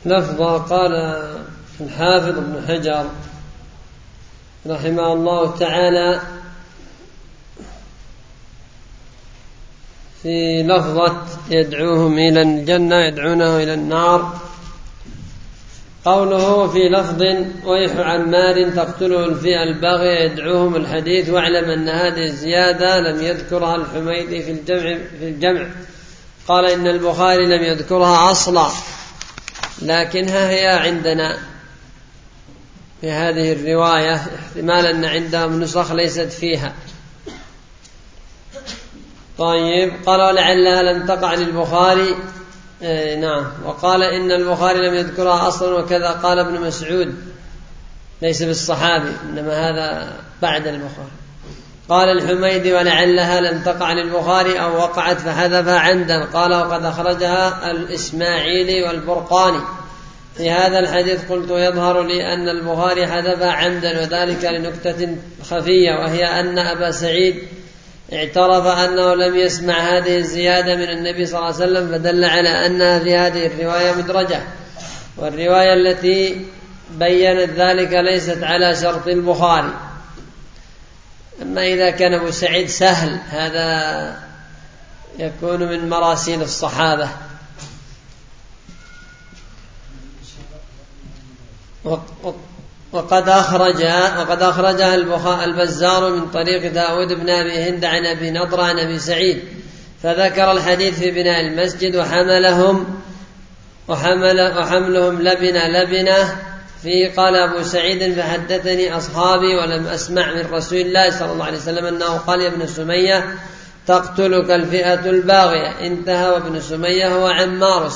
لفظة قال الحافظ ابن حجر رحمه الله تعالى في لفظة يدعوهم إلى الجنة يدعونه إلى النار، قوله في لفظ ويح عمار تقتله الفئة الباغية يدعوهم الحديث، واعلم أن هذه الزيادة لم يذكرها الحميدي في الجمع، قال إن البخاري لم يذكرها أصلا، لكنها هي عندنا في هذه الرواية، احتمال أن عندهم نسخ ليست فيها. طيب، قال ولعلها لم تقع للبخاري، نعم، وقال إن البخاري لم يذكرها أصلا، وكذا قال ابن مسعود ليس بالصحابي إنما هذا بعد البخاري. قال الحميدي ولعلها لم تقع للبخاري أو وقعت فحذفها عمدا، قال وقد أخرجها الإسماعيلي والبرقاني. في هذا الحديث قلت يظهر لي أن البخاري حذفها عمدا، وذلك لنكتة خفية، وهي أن أبا سعيد اعترف أنه لم يسمع هذه الزيادة من النبي صلى الله عليه وسلم، فدل على أنها في هذه الرواية مدرجة، والرواية التي بيّنت ذلك ليست على شرط البخاري. أما إذا كان أبو سعيد سهل هذا يكون من مراسيل الصحابة. وقد أخرجها البزار من طريق داود بن أبي هند عن أبي نضر عن أبي سعيد، فذكر الحديث في بناء المسجد وحملهم لبنة في. قال أبو سعيد فحدثني أصحابي ولم أسمع من رسول الله صلى الله عليه وسلم أنه قال يا ابن سمية تقتلك الفئة الباغية، انتهى. وابن سمية هو عمار،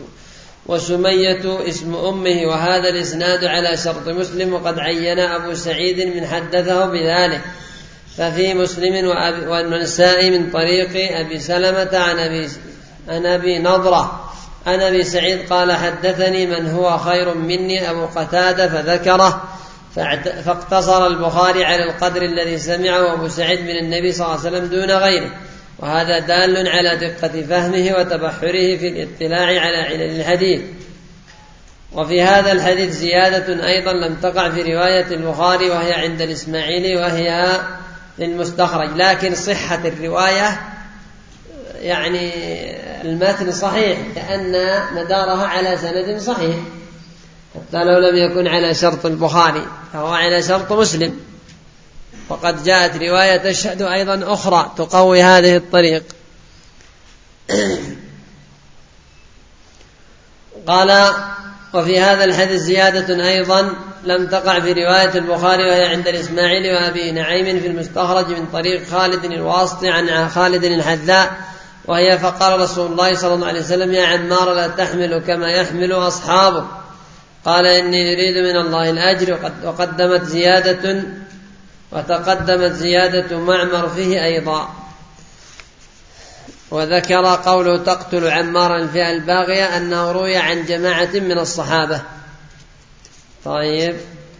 وسمية اسم أمه، وهذا الإسناد على شرط مسلم، وقد عين أبو سعيد من حدثه بذلك. ففي مسلم والنسائي من طريق أبي سلمة عن أبي نضرة عن أبي سعيد قال حدثني من هو خير مني أبو قتادة فذكره، فاقتصر البخاري على القدر الذي سمعه أبو سعيد من النبي صلى الله عليه وسلم دون غيره، وهذا دال على دقة فهمه وتبحره في الاطلاع على علل الحديث. وفي هذا الحديث زيادة أيضا لم تقع في رواية البخاري، وهي عند الإسماعيلي وهي للمستخرج، لكن صحة الرواية يعني المتن صحيح لأن مدارها على سند صحيح، حتى لو لم يكن على شرط البخاري فهو على شرط مسلم. وقد جاءت رواية تشهد أيضا أخرى تقوي هذه الطريق. قال وفي هذا الحديث زيادة أيضا لم تقع في رواية البخاري، وهي عند الإسماعيلي وأبي نعيم في المستخرج من طريق خالد الواسطي عن خالد الحذاء، وهي فقال رسول الله صلى الله عليه وسلم يا عمار لا تحمل كما يحمل أصحابه، قال إني أريد من الله الأجر. وتقدمت زيادة معمر فيه أيضا. وذكر قوله تقتل عمارا الفئة الباغية أنه روي عن جماعة من الصحابة. طيب،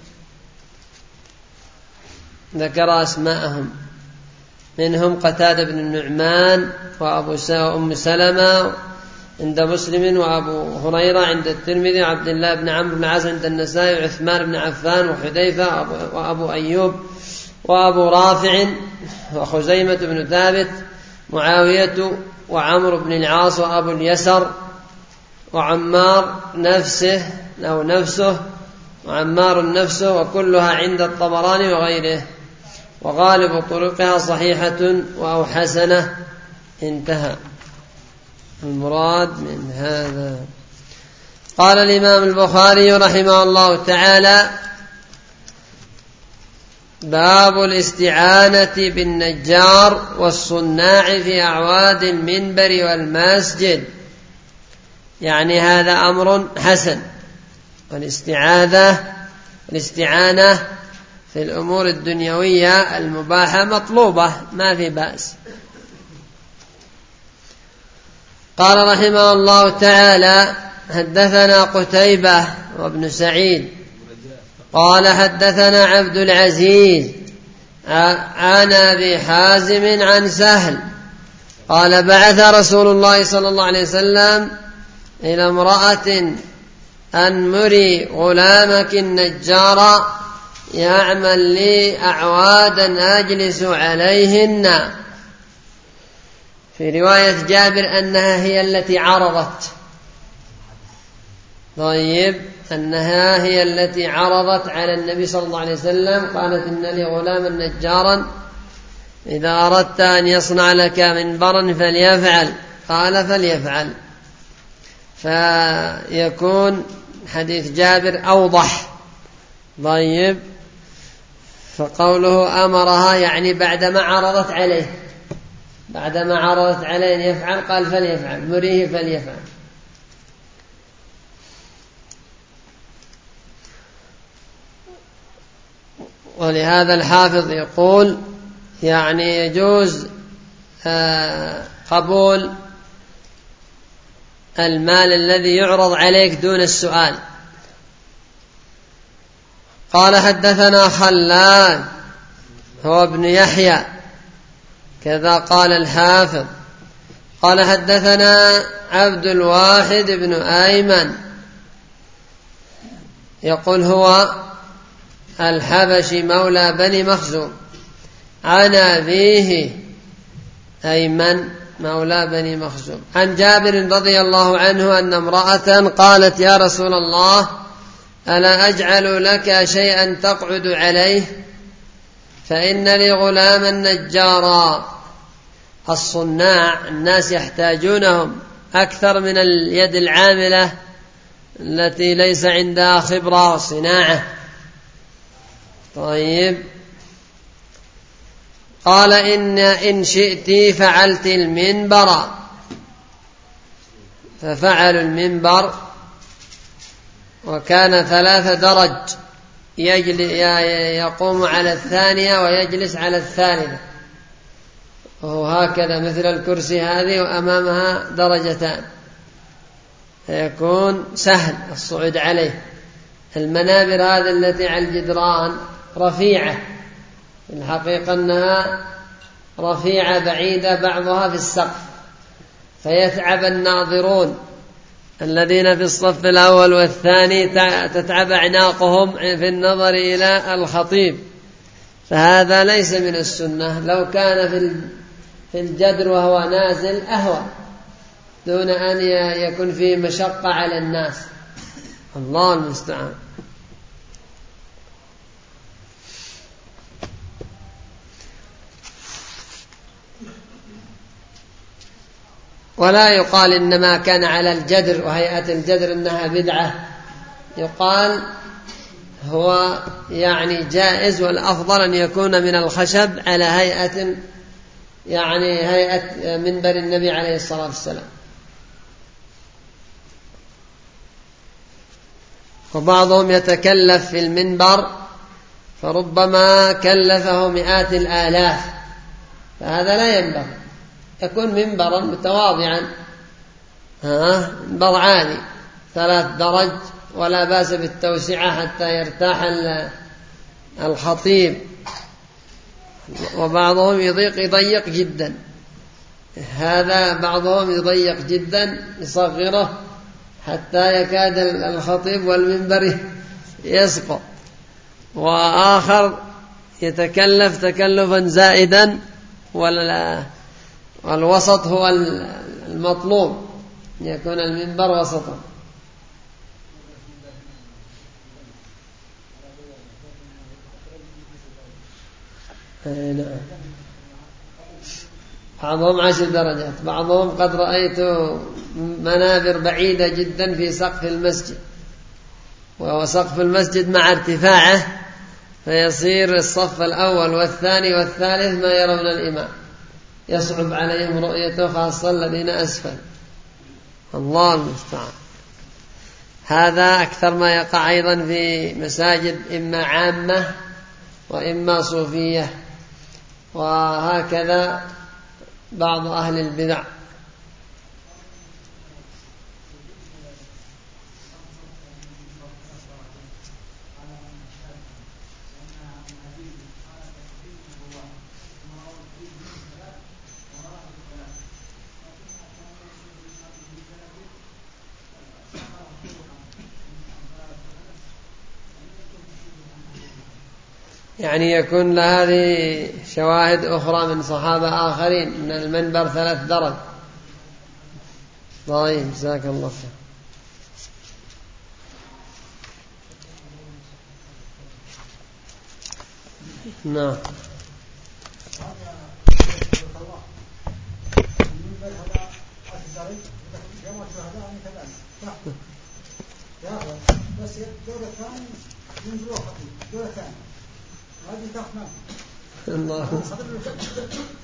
ذكر أسماءهم، منهم قتادة بن النعمان وأم سلمة عند مسلم، وأبو هريرة عند الترمذي، وعبد الله بن عمرو بن العاص عند النسائي، وعثمان بن عفان، وحذيفة، وأبو أيوب، وأبو رافع، وخزيمة بن ثابت، معاوية، وعمرو بن العاص، وأبو اليسر، وعمار نفسه، وعمار نفسه، وكلها عند الطبراني وغيره، وغالب طرقها صحيحة أو حسنة. انتهى. المراد من هذا قال الإمام البخاري رحمه الله تعالى باب الاستعانة بالنجار والصناع في أعواد المنبر والمسجد، يعني هذا أمر حسن، والاستعانة في الأمور الدنيوية المباحة مطلوبة، ما في بأس. قال رحمه الله تعالى حدثنا قتيبة وابن سعيد قال حدثنا عبد العزيز عن أبي حازم عن سهل قال بعث رسول الله صلى الله عليه وسلم إلى امرأة أن مري غلامك النجار يعمل لي أعوادا أجلس عليهن. في رواية جابر أنها هي التي عرضت. طيب، أنها هي التي عرضت على النبي صلى الله عليه وسلم، قالت إن لي غلاما نجارا إذا أردت أن يصنع لك منبرا فليفعل. قال فليفعل. فيكون حديث جابر أوضح. طيب، فقوله أمرها يعني بعدما عرضت عليه، بعدما عرضت عليه أن يفعل قال فليفعل، مريه فليفعل. ولهذا الحافظ يقول يعني يجوز قبول المال الذي يعرض عليك دون السؤال. قال حدثنا خلاد هو ابن يحيى كذا قال الحافظ. قال حدثنا عبد الواحد بن أيمن يقول هو الحبشي مولى بني مخزوم عن أبيه أيمن مولى بني مخزوم عن جابر رضي الله عنه أن امرأة قالت يا رسول الله ألا أجعل لك شيئا تقعد عليه فإن لي غلاما نجارا. الصناع الناس يحتاجونهم أكثر من اليد العاملة التي ليس عندها خبرة وصناعة. طيب، قال إن شئت فعلت المنبر، ففعل المنبر وكان 3 درج، يقوم على الثانية ويجلس على الثالثة، وهو هكذا مثل الكرسي هذه وأمامها درجتان، فيكون سهل الصعود عليه. المنابر هذه التي على الجدران رفيعة، في الحقيقة أنها رفيعة بعيدة بعضها في السقف، فيتعب الناظرون الذين في الصف الأول والثاني، تتعب أعناقهم في النظر إلى الخطيب، فهذا ليس من السنة. لو كان في الجدر وهو نازل أهوى دون أن يكون فيه مشقة على الناس. الله المستعان. ولا يقال إنما كان على الجدر وهيئة الجدر إنها بدعة، يقال هو يعني جائز، والأفضل أن يكون من الخشب على هيئة يعني هيئة منبر النبي عليه الصلاة والسلام. وبعضهم يتكلف في المنبر فربما كلفه مئات الآلاف، فهذا لا ينبغي. يكون منبرا متواضعا، منبر عالي 3 درج، ولا بأس بالتوسعة حتى يرتاح الخطيب. وبعضهم يضيق جدا، هذا بعضهم يضيق جدا يصغره حتى يكاد الخطيب والمنبر يسقط، وآخر يتكلف تكلفا زائدا، والوسط هو المطلوب، يكون المنبر وسطا. نعم، بعضهم 10 درجات، بعضهم قد رأيت منابر بعيدة جدا في سقف المسجد، وهو سقف المسجد مع ارتفاعه، فيصير الصف الأول والثاني والثالث ما يرون الإمام، يصعب عليهم رؤيته، خاصة الذين أسفل. الله المستعان. هذا أكثر ما يقع أيضا في مساجد إما عامة وإما صوفية، وهكذا بعض أهل البدع. يعني يكون لهذه شواهد أخرى من صحابة آخرين من المنبر 3 درج. طيب جزاك الله خير. نعم. بس الدولة الثانية ينزلوا خطيب، الدولة الثانية هذه تخمن الله